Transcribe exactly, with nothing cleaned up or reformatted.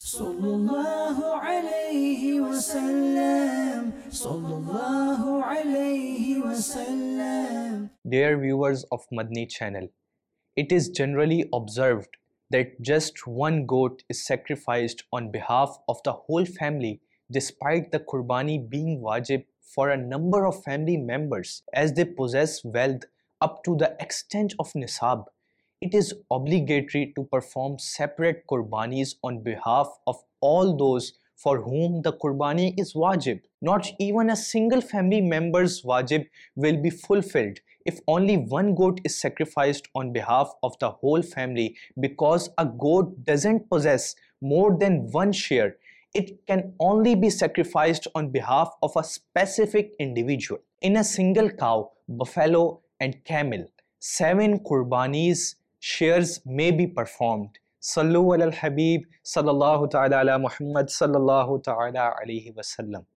Sallallahu alayhi wasallam, Sallallahu alayhi wasallam. Dear viewers of Madni channel, it is generally observed that just one goat is sacrificed on behalf of the whole family despite the Qurbani being wajib for a number of family members as they possess wealth up to the extent of nisab. It is obligatory to perform separate Qurbanis on behalf of all those for whom the Qurbani is wajib. Not even a single family member's wajib will be fulfilled if only one goat is sacrificed on behalf of the whole family, because a goat doesn't possess more than one share. It can only be sacrificed on behalf of a specific individual. In a single cow, buffalo and camel, seven Qurbanis shares may be performed. Sallu ala al-Habib sallallahu ta'ala ala Muhammad sallallahu ta'ala alayhi wasallam.